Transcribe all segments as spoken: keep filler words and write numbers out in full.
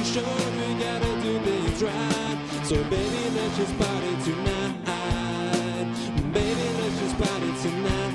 short, we gotta do things right. So baby, let's just party tonight. Baby, let's just party tonight.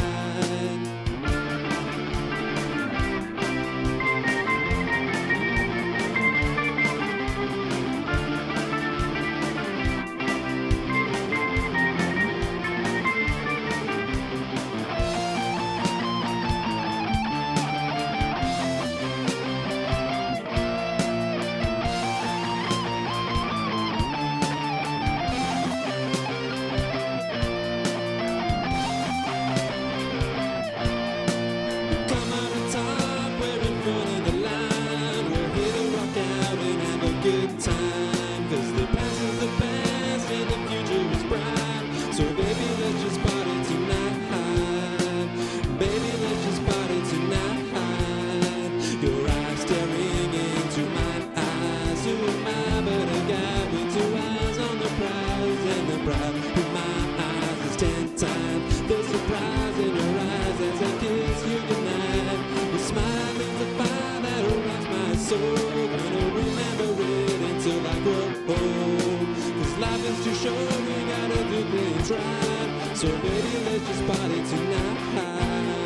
Good time, cause the past is the past and the future is bright. So baby, let's just party tonight. Baby, let's just party tonight. Your eyes staring into my eyes. Who am I but a guy with two eyes on the prize? And the prize in my eyes is ten times the surprise in your eyes as I kiss you goodnight. Your smile is the fire that rocks my soul. Gonna remember it until I grow old. Cause life is too short, we gotta do things right. So baby, let's just party tonight.